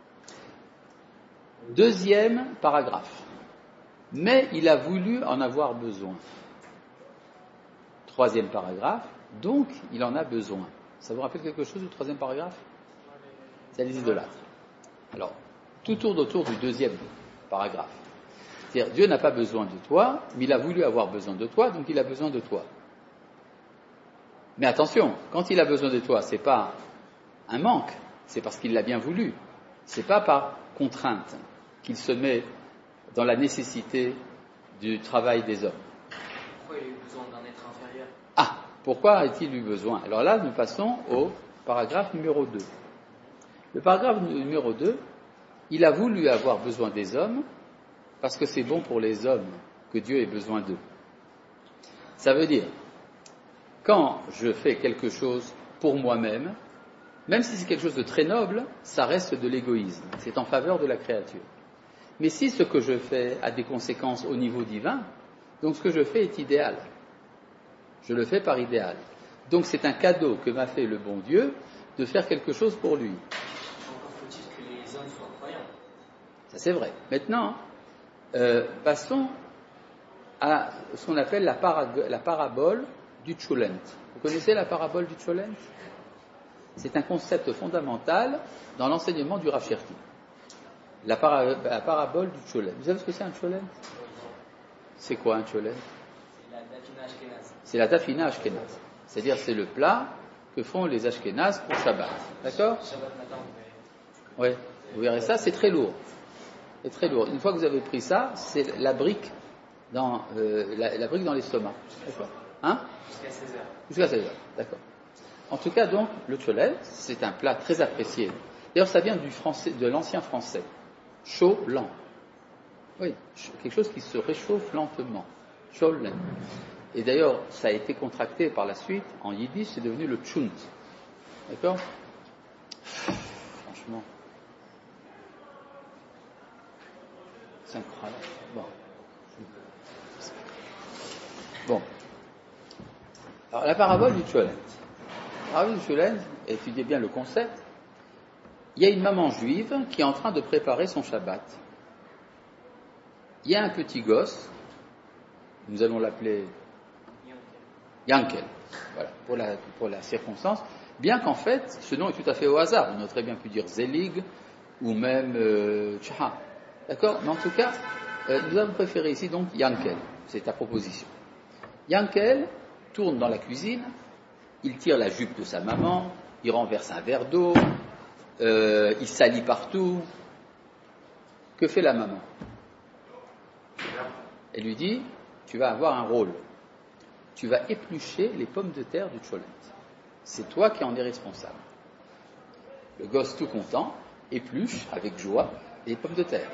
Deuxième paragraphe. Mais il a voulu en avoir besoin. Troisième paragraphe. Donc, il en a besoin. Ça vous rappelle quelque chose du troisième paragraphe? C'est les idolâtres. Alors, tout tourne autour du deuxième paragraphe. C'est-à-dire, Dieu n'a pas besoin de toi, mais il a voulu avoir besoin de toi, donc il a besoin de toi. Mais attention, quand il a besoin de toi, c'est pas un manque, c'est parce qu'il l'a bien voulu. C'est pas par contrainte qu'il se met dans la nécessité du travail des hommes. Pourquoi il a eu besoin d'un être inférieur? Ah, pourquoi a-t-il eu besoin? Alors là, nous passons au paragraphe numéro deux. Le paragraphe numéro deux, il a voulu avoir besoin des hommes parce que c'est bon pour les hommes que Dieu ait besoin d'eux. Ça veut dire, quand je fais quelque chose pour moi-même, même si c'est quelque chose de très noble, ça reste de l'égoïsme. C'est en faveur de la créature. Mais si ce que je fais a des conséquences au niveau divin, donc ce que je fais est idéal. Je le fais par idéal. Donc c'est un cadeau que m'a fait le bon Dieu de faire quelque chose pour lui. Encore faut-il que les hommes soient croyants. Ça c'est vrai. Maintenant, euh, passons à ce qu'on appelle la, para- la parabole du Tcholent. Vous connaissez la parabole du Tcholent? C'est un concept fondamental dans l'enseignement du Rav Cherki. La, para- la parabole du Tcholent. Vous savez ce que c'est un Tcholent? C'est quoi un Tcholent? C'est la dafina ashkenaz. C'est la tafina ashkenaz. C'est-à-dire c'est le plat que font les ashkénazes pour Shabbat. D'accord? Shabbat matin, vous verrez. Oui, vous verrez ça, c'est très lourd. C'est très lourd. Une fois que vous avez pris ça, c'est la brique dans, euh, la, la brique dans l'estomac. D'accord? Hein? Jusqu'à seize heures. Jusqu'à seize heures, d'accord. En tout cas, donc, le tcholel, c'est un plat très apprécié. D'ailleurs, ça vient du français, de l'ancien français. Chaud, lent. Oui, quelque chose qui se réchauffe lentement. Tcholel. Et d'ailleurs, ça a été contracté par la suite, en yiddish, c'est devenu le tchunt. D'accord? Franchement. C'est incroyable. Bon. Bon. Alors, la parabole du Tcholent. La parabole du Tcholent, étudiez bien le concept. Il y a une maman juive qui est en train de préparer son Shabbat. Il y a un petit gosse, nous allons l'appeler Yankel, voilà, pour la, pour la circonstance, bien qu'en fait, ce nom est tout à fait au hasard. On aurait très bien pu dire Zelig ou même euh, Tchaha. D'accord? Mais en tout cas, euh, nous avons préféré ici donc Yankel, c'est ta proposition. Yankel tourne dans la cuisine, il tire la jupe de sa maman, il renverse un verre d'eau, euh, il salit partout. Que fait la maman? Elle lui dit, tu vas avoir un rôle. Tu vas éplucher les pommes de terre du Tcholent. C'est toi qui en es responsable. Le gosse tout content épluche avec joie les pommes de terre.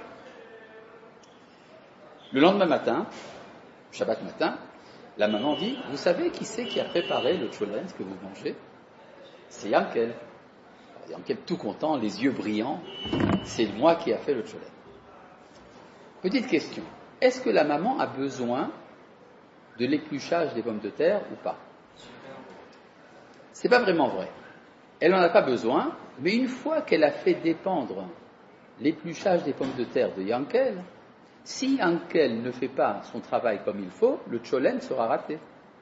Le lendemain matin, Shabbat matin, la maman dit, vous savez qui c'est qui a préparé le Tcholent que vous mangez? C'est Yankel. Yankel tout content, les yeux brillants, c'est moi qui a fait le Tcholent. Petite question, est-ce que la maman a besoin de l'épluchage des pommes de terre ou pas? C'est pas vraiment vrai. Elle n'en a pas besoin, mais une fois qu'elle a fait dépendre l'épluchage des pommes de terre de Yankel, si Yankel ne fait pas son travail comme il faut, le Tcholent sera raté.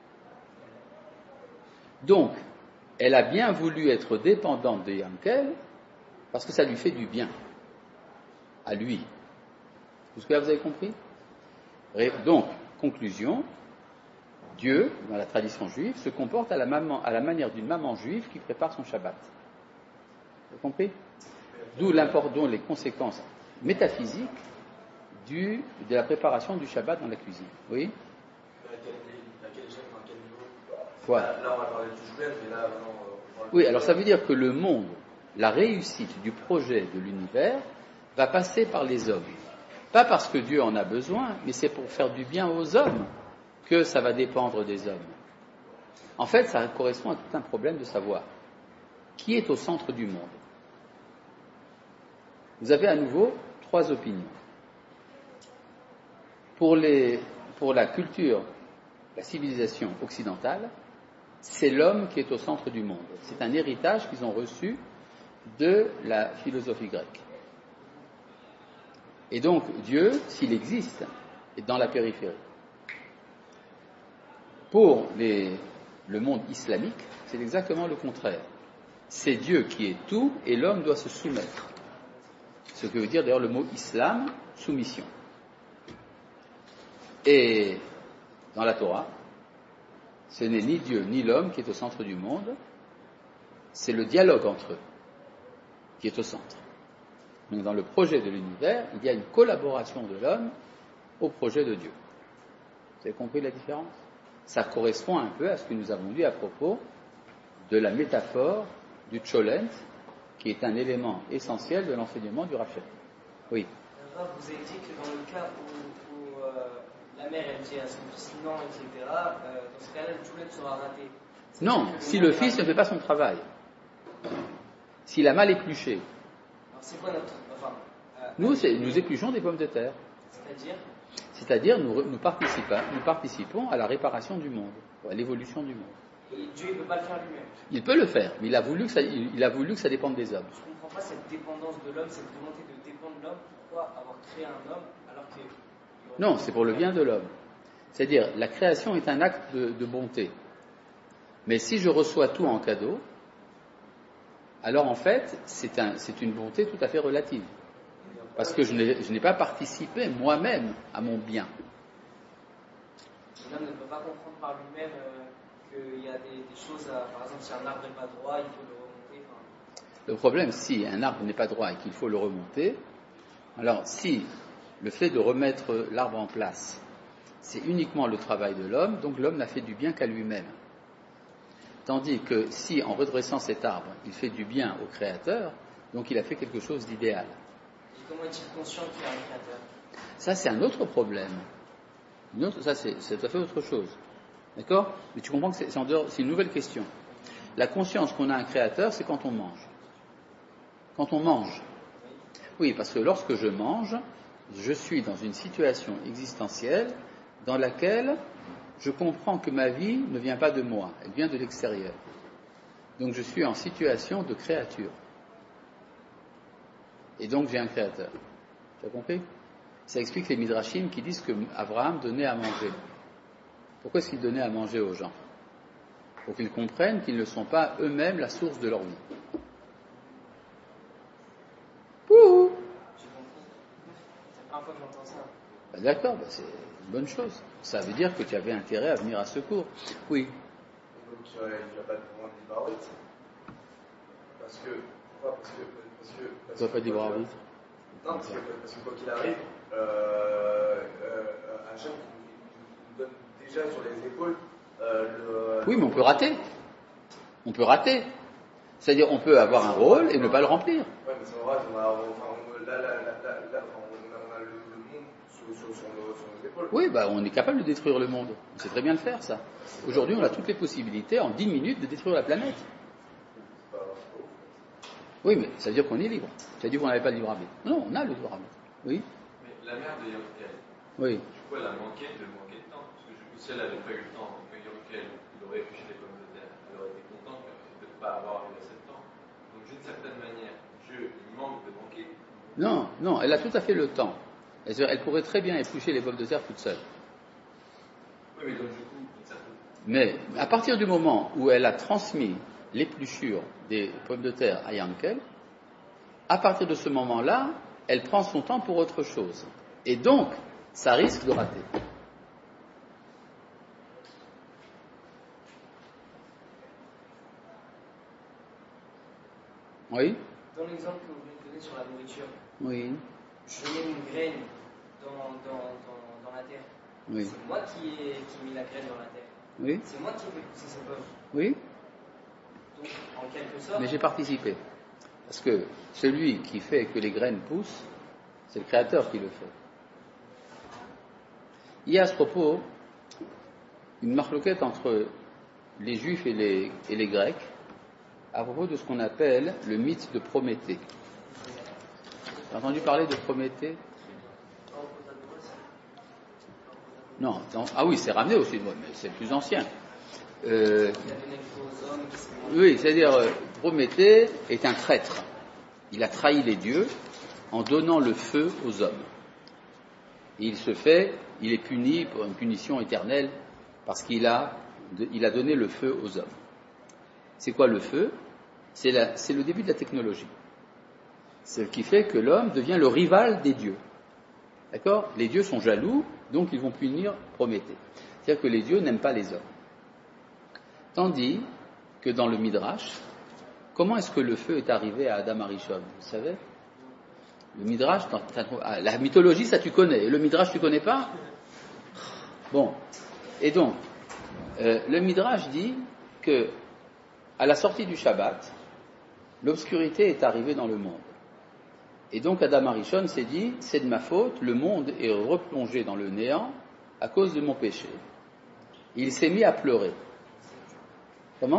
Donc, elle a bien voulu être dépendante de Yankel parce que ça lui fait du bien à lui. Est-ce que là vous avez compris? Donc, conclusion, Dieu, dans la tradition juive, se comporte à la, maman, à la manière d'une maman juive qui prépare son Shabbat. Vous avez compris? D'où l'important, les conséquences métaphysiques du, de la préparation du Shabbat dans la cuisine. Oui? À quel, à quel échelle, à quel niveau? Quoi? Là, là, on va parler du Tcholent, mais là, non, on parle Oui, alors ça veut dire que le monde, la réussite du projet de l'univers, va passer par les hommes. Pas parce que Dieu en a besoin, mais c'est pour faire du bien aux hommes que ça va dépendre des hommes. En fait, ça correspond à tout un problème de savoir qui est au centre du monde. Vous avez à nouveau trois opinions. Pour, les, pour la culture, la civilisation occidentale, c'est l'homme qui est au centre du monde. C'est un héritage qu'ils ont reçu de la philosophie grecque. Et donc, Dieu, s'il existe, est dans la périphérie. Pour les, le monde islamique, c'est exactement le contraire. C'est Dieu qui est tout et l'homme doit se soumettre. Ce que veut dire d'ailleurs le mot islam, soumission. Et dans la Torah, ce n'est ni Dieu ni l'homme qui est au centre du monde, c'est le dialogue entre eux qui est au centre. Donc dans le projet de l'univers, il y a une collaboration de l'homme au projet de Dieu. Vous avez compris la différence? Ça correspond un peu à ce que nous avons dit à propos de la métaphore du Tcholent, qui est un élément essentiel de l'enseignement du Rav Cherki. Oui. Alors, vous avez dit que dans le cas où, où euh, la mère elle dit à son fils non, et cetera, euh, dans ce cas-là, le Tcholent sera raté. C'est Non, si le fils ne fait pas son travail, s'il a mal épluché, alors c'est quoi notre... Enfin, euh, nous, c'est, nous épluchons des pommes de terre. c'est-à-dire C'est-à-dire, nous, nous, participons, nous participons à la réparation du monde, à l'évolution du monde. Et Dieu ne peut pas le faire lui-même. Il peut le faire, mais il a voulu que ça, il, il a voulu que ça dépende des hommes. Je ne comprends pas cette dépendance de l'homme, cette volonté de dépendre de l'homme. Pourquoi avoir créé un homme alors que... Non, c'est pour le bien de l'homme. C'est-à-dire, la création est un acte de, de bonté. Mais si je reçois tout en cadeau, alors en fait, c'est, un, c'est une bonté tout à fait relative. Parce que je n'ai, je n'ai pas participé moi-même à mon bien. L'homme ne peut pas comprendre par lui-même euh, qu'il y a des, des choses, à, par exemple, si un arbre n'est pas droit, il faut le remonter. Enfin... Le problème, si un arbre n'est pas droit et qu'il faut le remonter, alors si le fait de remettre l'arbre en place, c'est uniquement le travail de l'homme, donc l'homme n'a fait du bien qu'à lui-même. Tandis que si, en redressant cet arbre, il fait du bien au Créateur, donc il a fait quelque chose d'idéal. Et comment est-il conscient qu'il y a un Créateur ? Ça, c'est un autre problème. Une autre, ça, c'est, c'est tout à fait autre chose. D'accord ? Mais tu comprends que c'est, c'est, en dehors, c'est une nouvelle question. La conscience qu'on a un Créateur, c'est quand on mange. Quand on mange. Oui, parce que lorsque je mange, je suis dans une situation existentielle dans laquelle je comprends que ma vie ne vient pas de moi, elle vient de l'extérieur. Donc je suis en situation de créature. Et donc j'ai un créateur. Tu as compris ? Ça explique les Midrashim qui disent que Abraham donnait à manger. Pourquoi est-ce qu'il donnait à manger aux gens ? Pour qu'ils comprennent qu'ils ne sont pas eux-mêmes la source de leur vie. Pouhou ! J'ai compris. C'est la première fois que j'entends ça. Ben d'accord, ben c'est une bonne chose. Ça veut dire que tu avais intérêt à venir à secours. Oui. Donc il n'y a pas de pouvoir de libre arbitre. Parce que. Pourquoi ? Parce que. Parce que. Parce Pourquoi pas de libre arbitre ? Non, parce que, parce que quoi qu'il arrive, euh, euh, Hachem nous donne déjà sur les épaules euh, le. Oui, mais on peut rater. On peut rater. C'est-à-dire, on peut avoir un rôle et ne pas le remplir. Oui, mais c'est vrai, on a, enfin, on, là, là, là, là, là, enfin, on a, on a le, le monde sur, sur, sur, nos, sur nos épaules. Oui, bah, on est capable de détruire le monde. On sait très bien le faire, ça. Aujourd'hui, on a toutes les possibilités, en dix minutes, de détruire la planète. Oui, mais ça veut dire qu'on est libre. Ça veut dire qu'on n'avait pas le libre arbitre. Non, on a le libre arbitre. Oui. Mais la mère de Yorkel, Oui. du coup, elle a manqué de manquer de temps. Parce que du coup, si elle n'avait pas eu le temps, que Yorkel, il aurait épluché les pommes de terre, elle aurait été contente de ne pas avoir eu assez de temps. Donc, d'une certaine manière, Dieu, il manque de manquer. Non, non, elle a tout à fait le temps. Elle, elle pourrait très bien éplucher les pommes de terre toute seule. Oui, mais donc, du coup, d'une certaine Mais à partir du moment où elle a transmis l'épluchure des pommes de terre à Yankel, à partir de ce moment-là, elle prend son temps pour autre chose. Et donc, ça risque de rater. Oui ? Dans l'exemple que vous venez de donner sur la nourriture, Oui. je mets une graine dans, dans, dans, dans la terre. Oui. C'est moi qui ai, qui ai mis la graine dans la terre. Oui. C'est moi qui ai fait pousser ces pommes. Oui. Donc, en quelque sorte, Mais j'ai participé. Parce que celui qui fait que les graines poussent, c'est le Créateur qui le fait. Il y a à ce propos une marloquette entre les Juifs et les, et les Grecs à propos de ce qu'on appelle le mythe de Prométhée. Tu as entendu parler de Prométhée ? Non, non, ah oui, c'est ramené aussi, mais c'est plus ancien. Euh, oui, c'est-à-dire, euh, Prométhée est un traître. Il a trahi les dieux en donnant le feu aux hommes. Et il se fait, il est puni pour une punition éternelle parce qu'il a, il a donné le feu aux hommes. C'est quoi le feu ? c'est, la, c'est le début de la technologie. C'est ce qui fait que l'homme devient le rival des dieux. D'accord ? Les dieux sont jaloux, donc ils vont punir Prométhée. C'est-à-dire que les dieux n'aiment pas les hommes. Tandis que dans le Midrash, comment est-ce que le feu est arrivé à Adam Arishon ? Vous savez ? Le Midrash, ah, la mythologie, ça tu connais. Et le Midrash, tu connais pas ? Bon. Et donc, euh, le Midrash dit que à la sortie du Shabbat, l'obscurité est arrivée dans le monde. Et donc Adam Arishon s'est dit, c'est de ma faute, le monde est replongé dans le néant à cause de mon péché. Et il s'est mis à pleurer. Comment ?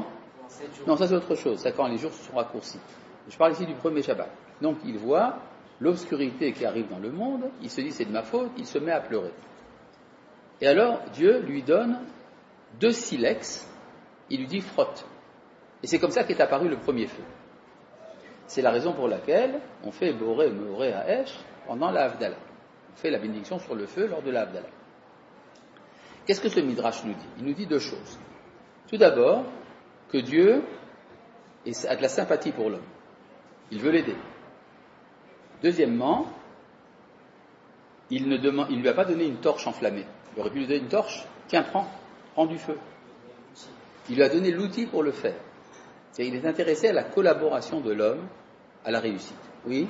Non, ça c'est autre chose, c'est quand les jours se sont raccourcis. Je parle ici du premier Shabbat. Donc il voit l'obscurité qui arrive dans le monde, il se dit c'est de ma faute, il se met à pleurer. Et alors Dieu lui donne deux silex il lui dit frotte. Et c'est comme ça qu'est apparu le premier feu. C'est la raison pour laquelle on fait Boré Meoré à Esh pendant la Havdalah. On fait la bénédiction sur le feu lors de la Havdalah. Qu'est-ce que ce Midrash nous dit? Il nous dit deux choses. Tout d'abord, que Dieu a de la sympathie pour l'homme. Il veut l'aider. Deuxièmement, il ne demande, il lui a pas donné une torche enflammée. Il aurait pu lui donner une torche. Tiens, prends, prends du feu. Il lui a donné l'outil pour le faire. C'est-à-dire, il est intéressé à la collaboration de l'homme à la réussite. Oui?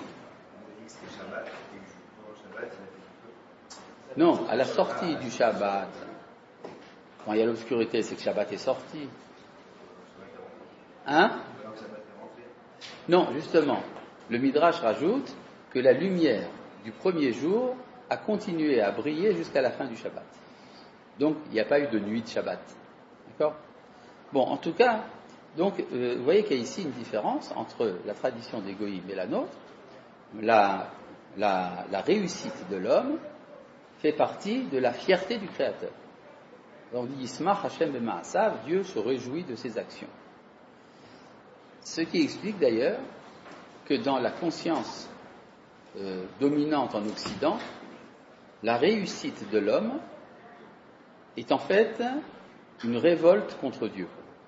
Non, à la sortie du Shabbat. Quand il y a l'obscurité, c'est que Shabbat est sorti. Hein? Non, justement, le Midrash rajoute que la lumière du premier jour a continué à briller jusqu'à la fin du Shabbat. Donc, il n'y a pas eu de nuit de Shabbat. D'accord? Bon, en tout cas, donc, euh, vous voyez qu'il y a ici une différence entre la tradition des Goïm et la nôtre. La, la, la réussite de l'homme fait partie de la fierté du Créateur. On dit Yismach Hashem b'ma'asav, Dieu se réjouit de ses actions. Ce qui explique d'ailleurs que dans la conscience euh, dominante en Occident, la réussite de l'homme est en fait une révolte contre Dieu.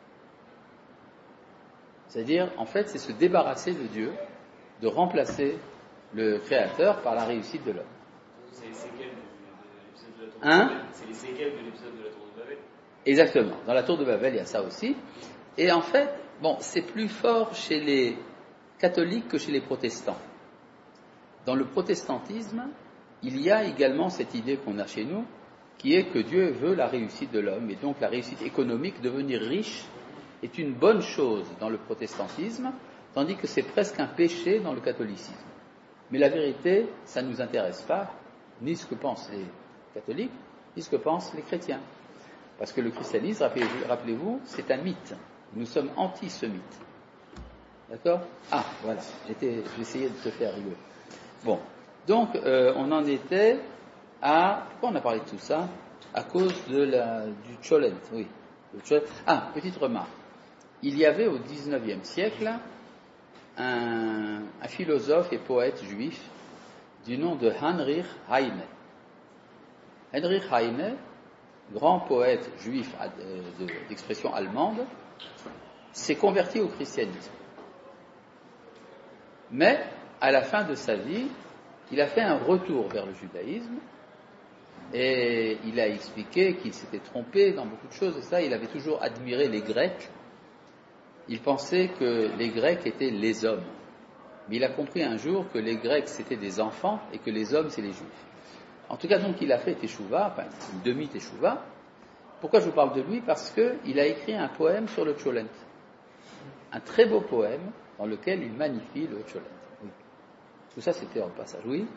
C'est-à-dire, en fait, c'est se débarrasser de Dieu, de remplacer le Créateur par la réussite de l'homme. C'est les séquelles de l'épisode de la tour de Hein? Babel. C'est les séquelles de l'épisode de la tour de Babel. Exactement. Dans la tour de Babel, il y a ça aussi. Et en fait, bon, c'est plus fort chez les catholiques que chez les protestants. Dans le protestantisme, il y a également cette idée qu'on a chez nous, qui est que Dieu veut la réussite de l'homme, et donc la réussite économique, devenir riche, est une bonne chose dans le protestantisme, tandis que c'est presque un péché dans le catholicisme. Mais la vérité, ça ne nous intéresse pas, ni ce que pensent les catholiques, ni ce que pensent les chrétiens. Parce que le christianisme, rappelez-vous, rappelez-vous c'est un mythe. Nous sommes anti ce mythe. D'accord? Ah, voilà, j'étais, j'essayais de te faire rigoler. Bon, donc euh, on en était à... Pourquoi on a parlé de tout ça? À cause de la, du Cholent, oui. Le Cholent. Ah, petite remarque. Il y avait au dix-neuvième siècle un, un philosophe et poète juif du nom de Heinrich Heine. Heinrich Heine, grand poète juif d'expression allemande, s'est converti au christianisme. Mais, à la fin de sa vie, il a fait un retour vers le judaïsme et il a expliqué qu'il s'était trompé dans beaucoup de choses et ça, il avait toujours admiré les Grecs. Il pensait que les Grecs étaient les hommes. Mais il a compris un jour que les Grecs c'était des enfants et que les hommes c'est les Juifs. En tout cas, donc, il a fait Teshuvah, enfin, une demi-Teshuvah. Pourquoi je vous parle de lui? Parce qu'il a écrit un poème sur le Cholent. Un très beau poème dans lequel il magnifie le Cholent. Oui. Tout ça, c'était en passage. Oui?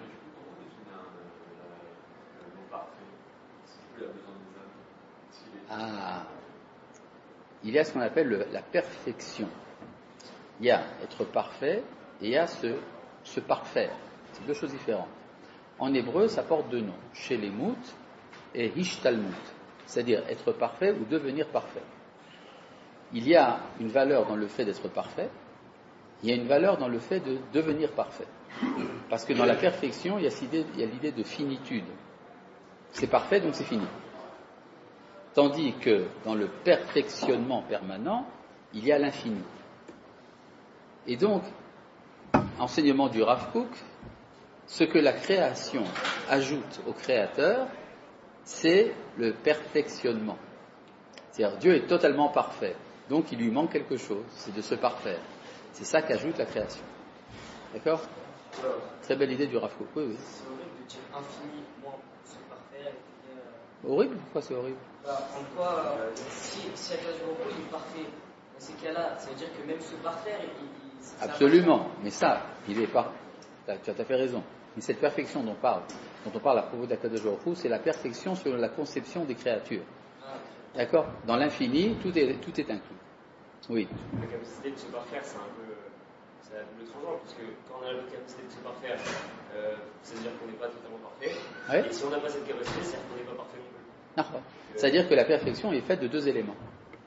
Ah. Il y a ce qu'on appelle le, la perfection. Il y a être parfait et il y a se, se parfaire. C'est deux choses différentes. En hébreu, ça porte deux noms. Shelemut et Hishtalmut. C'est-à-dire être parfait ou devenir parfait. Il y a une valeur dans le fait d'être parfait. Il y a une valeur dans le fait de devenir parfait. Parce que dans la perfection, il y a, cette idée, il y a l'idée de finitude. C'est parfait, donc c'est fini. Tandis que dans le perfectionnement permanent, il y a l'infini. Et donc, enseignement du Rav Kook, ce que la création ajoute au créateur, c'est le perfectionnement. C'est-à-dire, Dieu est totalement parfait, donc il lui manque quelque chose, c'est de se parfaire. C'est ça qu'ajoute la création. D'accord? Très belle idée du Rav Kook. Oui, oui. C'est horrible de dire infini, moins se parfaire. Euh... Horrible? Pourquoi c'est horrible? Bah, en quoi, euh, si, si Akash Baruch Hu est parfait, dans ces cas-là, ça veut dire que même se parfaire, il, il, ça absolument, mais ça, il est pas. Tu as tout à fait raison. Mais cette perfection dont on parle, dont on parle à propos d'Akadosh Baruch Hu, c'est la perfection sur la conception des créatures. Ah. D'accord? Dans l'infini, tout est, tout est inclus. Oui. La capacité de se parfaire, c'est un peu, c'est un double tranchant, parce que quand on a la capacité de se parfaire, euh, ça veut dire qu'on n'est pas totalement parfait. Ouais. Et si on n'a pas cette capacité, c'est-à-dire qu'on n'est pas parfait non plus. Non. C'est-à-dire que la perfection est faite de deux éléments.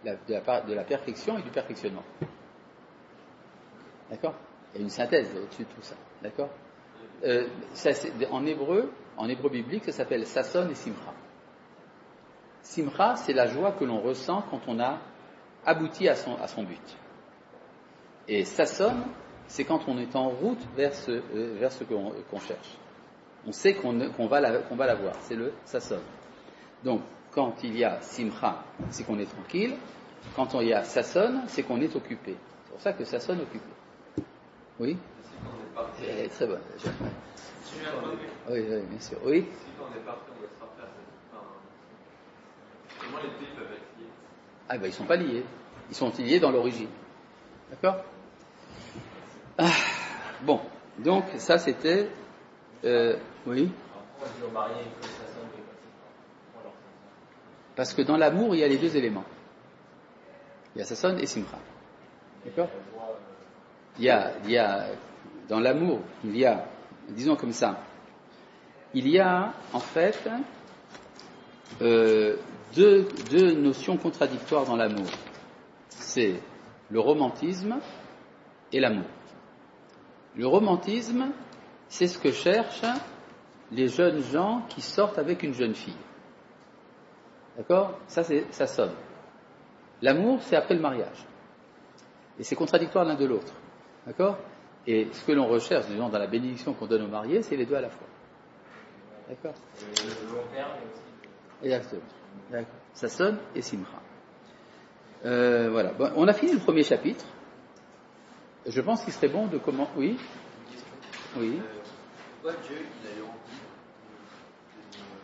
la, de, la, de la perfection et du perfectionnement. D'accord? Il y a une synthèse au-dessus de tout ça. D'accord? euh, ça, en hébreu, en hébreu biblique, ça s'appelle Sasson et Simcha. Simcha, c'est la joie que l'on ressent quand on a abouti à son, à son but. Et Sasson, c'est quand on est en route vers ce, euh, vers ce qu'on, qu'on cherche. On sait qu'on, qu'on va la, qu'on va l'avoir. C'est le Sasson. Donc, quand il y a Simcha, c'est qu'on est tranquille. Quand il y a Sasson, c'est qu'on est occupé. C'est pour ça que Sasson occupé. Oui? Elle est très bonne. Déjà. Oui, oui, bien sûr. Oui? Si quand on est parti, on doit se refaire cette. Enfin, comment les deux peuvent être liés? Ah ben ils sont pas liés. Ils sont liés dans l'origine. D'accord? Ah, bon, donc ça c'était. Euh, oui? Parce que dans l'amour, il y a les deux éléments. Il y a Sasson et Simcha. D'accord? Il y a, il y a, dans l'amour, il y a, disons comme ça, il y a en fait euh, deux, deux notions contradictoires dans l'amour. C'est le romantisme et l'amour. Le romantisme, c'est ce que cherchent les jeunes gens qui sortent avec une jeune fille. D'accord? Ça, c'est, ça sonne. L'amour, c'est après le mariage. Et c'est contradictoire l'un de l'autre. D'accord? Et ce que l'on recherche, disons, dans la bénédiction qu'on donne aux mariés, c'est les deux à la fois. D'accord? Le long terme aussi. Exactement. D'accord. Ça sonne et Simcha. Euh, voilà. Bon, on a fini le premier chapitre. Je pense qu'il serait bon de comment. Oui? Oui. Euh, pourquoi Dieu il a eu envie de nous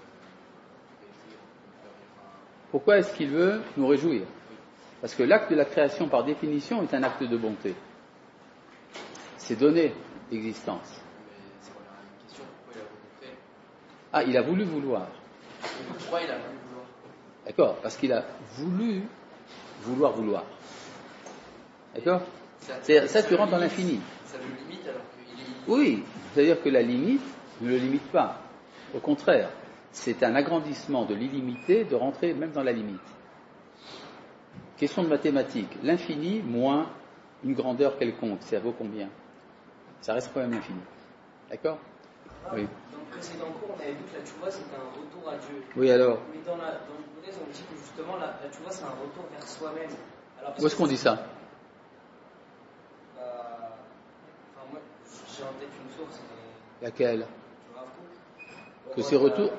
Pourquoi est-ce qu'il veut nous réjouir? Parce que l'acte de la création, par définition, est un acte de bonté. C'est donner l'existence. Mais c'est voilà une question, pourquoi il a voulu créer? Ah, il a voulu vouloir. Pourquoi il a voulu vouloir? D'accord? Parce qu'il a voulu vouloir vouloir. D'accord? C'est, ça, tu rentres dans l'infini. Ça le limite alors qu'il est illimité. Oui, c'est-à-dire que la limite ne le limite pas. Au contraire, c'est un agrandissement de l'illimité de rentrer même dans la limite. Question de mathématiques. L'infini moins une grandeur quelconque, ça vaut combien? Ça reste quand même l'infini. D'accord? Oui. Dans le précédent cours, on avait vu que la tchouva c'était un retour à Dieu. Oui, alors? Mais dans, la, dans l'hypothèse, on dit que justement la, la tchouva c'est un retour vers soi-même. Alors, Où est-ce qu'on dit ça? euh, Enfin, moi, j'ai en tête une source, mais. Laquelle? Tu vois, fou. Que c'est retour.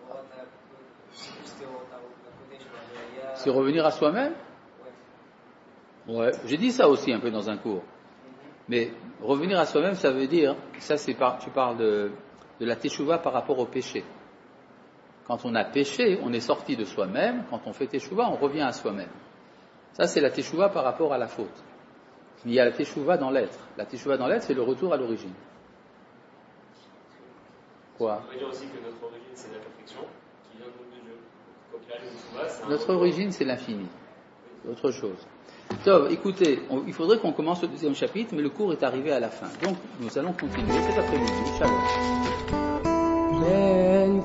C'est revenir à soi-même? Ouais, j'ai dit ça aussi un peu dans un cours. Mais revenir à soi-même, ça veut dire, ça c'est par, tu parles de, de la teshuva par rapport au péché. Quand on a péché, on est sorti de soi-même. Quand on fait teshuva, on revient à soi-même. Ça c'est la teshuva par rapport à la faute. Il y a la teshuva dans l'être. La teshuva dans l'être, c'est le retour à l'origine. Quoi? On peut dire aussi que notre origine c'est la perfection qui vient de Dieu. Donc là, le teshuva, c'est un Notre retour. origine, c'est l'infini. C'est autre chose. Donc, écoutez, on, il faudrait qu'on commence le deuxième chapitre, mais le cours est arrivé à la fin. Donc, nous allons continuer cet après-midi. Shalom.